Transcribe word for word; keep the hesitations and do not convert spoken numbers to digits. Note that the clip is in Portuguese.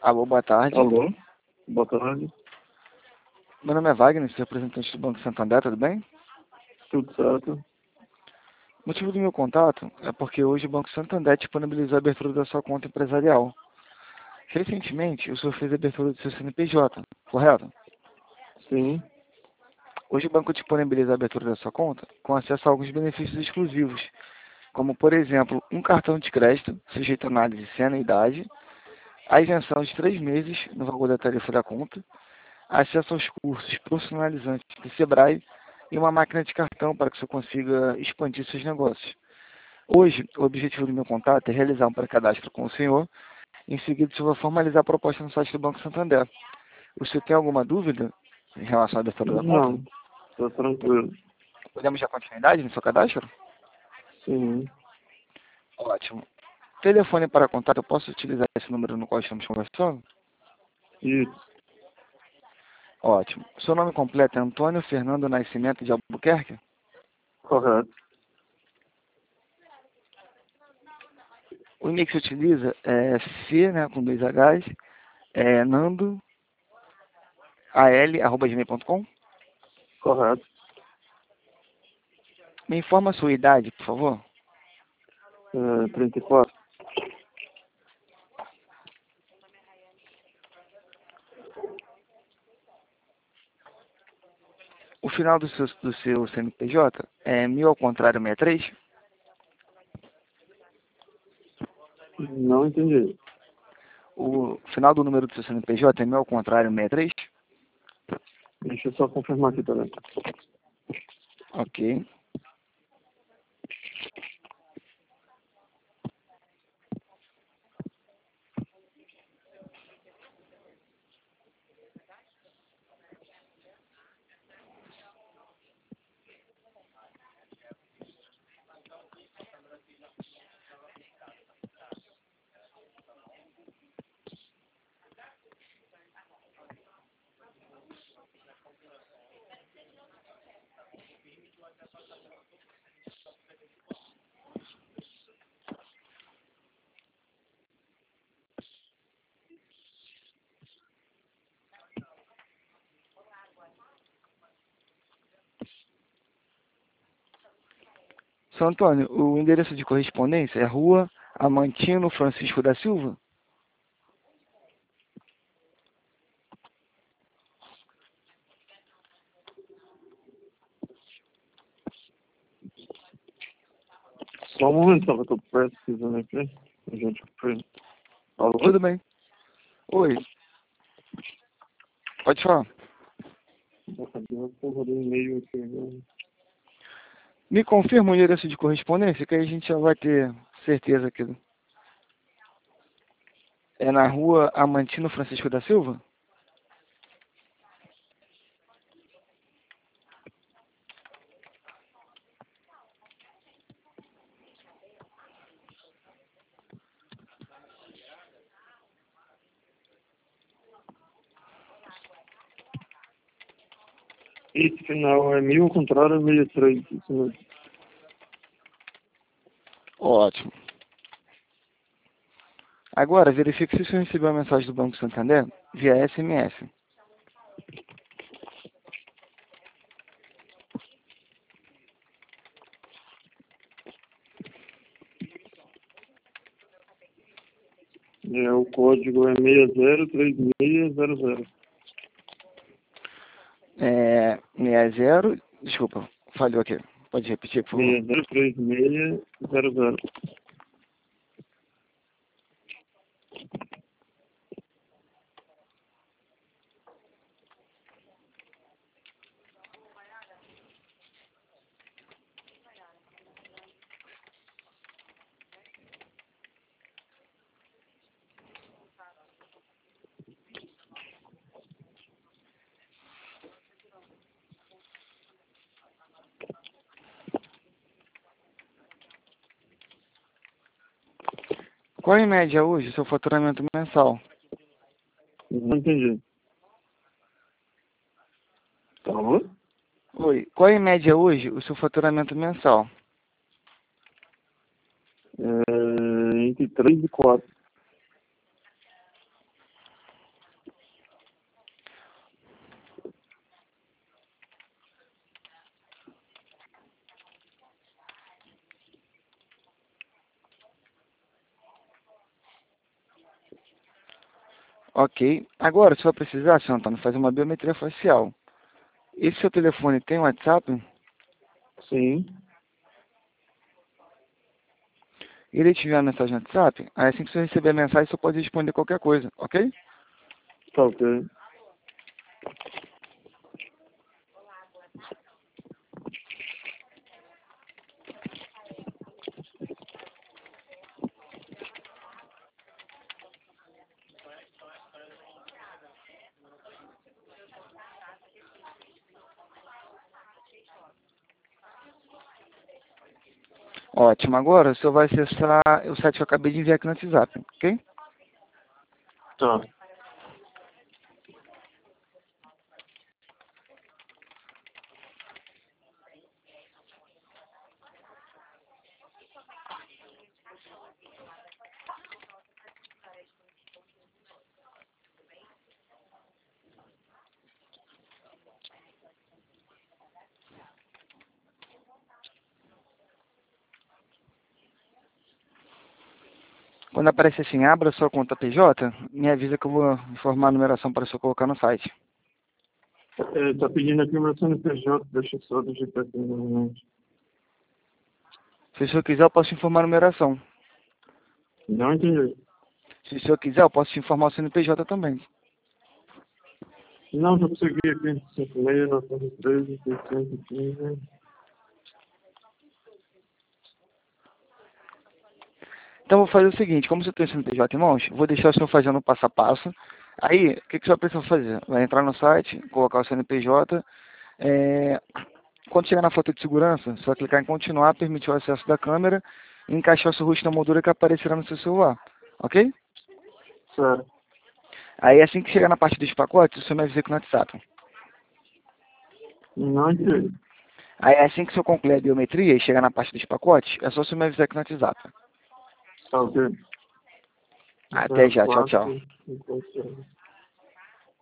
Alô, boa tarde. Alô, boa tarde, Meu nome é Wagner, sou representante do Banco Santander, tudo bem? tudo certo? O motivo do meu contato é porque hoje o Banco Santander disponibilizou a abertura da sua conta empresarial. Recentemente, o senhor fez a abertura do seu C N P J, correto? Sim, Hoje o banco disponibiliza a abertura da sua conta com acesso a alguns benefícios exclusivos, como, por exemplo, um cartão de crédito sujeito a análise sem anuidade, a isenção de três meses no valor da tarifa da conta, acesso aos cursos profissionalizantes do Sebrae e uma máquina de cartão para que você consiga expandir seus negócios. Hoje, o objetivo do meu contato é realizar um pré-cadastro com o senhor. Em seguida, eu vou formalizar a proposta no site do Banco Santander. O senhor tem alguma dúvida em relação à abertura da conta? não, tô tranquilo. Podemos dar continuidade no seu cadastro? Sim, Ótimo. Telefone para contato, eu posso utilizar esse número no qual estamos conversando? isso, Ótimo. Seu nome completo é Antônio Fernando Nascimento de Albuquerque? correto. O e-mail que você utiliza é C, né, com dois H's, é nando, al, arroba gmail ponto com. Correto. Me informa a sua idade, por favor. É, trinta e quatro. O final do seu, do seu C N P J é mil ao contrário sessenta e três. Não entendi. O final do número do seu C N P J é mil ao contrário sessenta e três. Deixa eu só confirmar aqui também. Ok. Seu Antônio, o endereço de correspondência é Rua Amantino Francisco da Silva? Só um momento, só que eu tô pesquisando aqui. A gente foi. Alô? Tudo bem. Oi, pode falar. Cadê a porra do e-mail aqui, né? Me confirma o endereço de correspondência, que aí a gente já vai ter certeza que é na Rua Amantino Francisco da Silva? Esse final é mil ao contrário, sessenta e três. Isso mesmo. Ótimo. Agora, verifique se o senhor recebeu a mensagem do Banco Santander via S M S. É, o código é seis zero três seis zero zero. É, sessenta zero, desculpa, falhou aqui. Pode repetir, por favor? seis zero três seis zero zero. Qual em média hoje o seu faturamento mensal? Não entendi. Tá bom? Oi, qual em média hoje o seu faturamento mensal? É, entre três e quatro. Ok. Agora, você vai precisar, senhor Antônio, fazer uma biometria facial. Esse seu telefone tem WhatsApp? Sim. Ele te enviar a mensagem no WhatsApp? Aí assim que você receber a mensagem, você pode responder qualquer coisa, ok? Tá ok. Ótimo. Agora, o senhor vai acessar o site que eu acabei de enviar aqui no WhatsApp, ok? Tá. Quando aparecer assim, abra sua conta P J, me avisa que eu vou informar a numeração para o senhor colocar no site. É, tá pedindo aqui o meu C N P J, deixa eu só digitar aqui novamente. Se o senhor quiser, eu posso te informar a numeração. Não entendi. Se o senhor quiser, eu posso te informar o C N P J também. Não, já consegui aqui. cinco seis, nove treze, seiscentos e quinze. Então, eu vou fazer o seguinte, como você tem o C N P J em mãos, vou deixar o senhor fazendo o passo a passo. Aí, o que, que o senhor precisa fazer? Vai entrar no site, colocar o C N P J. É... Quando chegar na foto de segurança, você vai clicar em continuar, permitir o acesso da câmera e encaixar o seu rosto na moldura que aparecerá no seu celular. Ok? Certo. Aí, assim que chegar na parte dos pacotes, o senhor me avisa aqui no WhatsApp. Não entendi. Aí, assim que o senhor concluir a biometria e chegar na parte dos pacotes, é só o senhor me avisar aqui no WhatsApp. Tá ok. Até já. Tchau, tchau. quatro, cinco, seis.